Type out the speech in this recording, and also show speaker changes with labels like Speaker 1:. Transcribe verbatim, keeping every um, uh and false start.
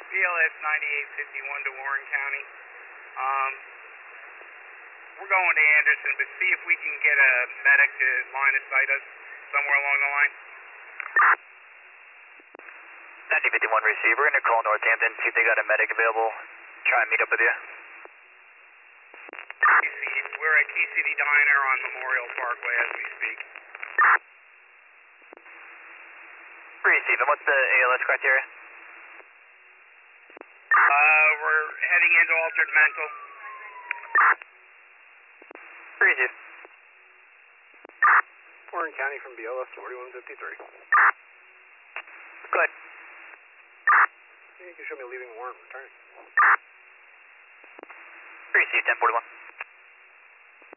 Speaker 1: B L S ninety-eight fifty-one to Warren County. Um, we're going to Anderson, but see if we can get a medic to line of sight us somewhere along the line.
Speaker 2: ninety fifty-one receiver, and call Northampton, see if they got a medic available. Try and meet up with you.
Speaker 1: We're at Key City Diner on Memorial Parkway as we speak.
Speaker 2: Receive, and what's the A L S criteria?
Speaker 1: Uh, we're heading into altered mental.
Speaker 2: Receive.
Speaker 3: Warren County from B L S forty-one fifty-three.
Speaker 2: Go ahead.
Speaker 3: Yeah, you can show me leaving Warren, returning.
Speaker 2: Receive, ten forty-one.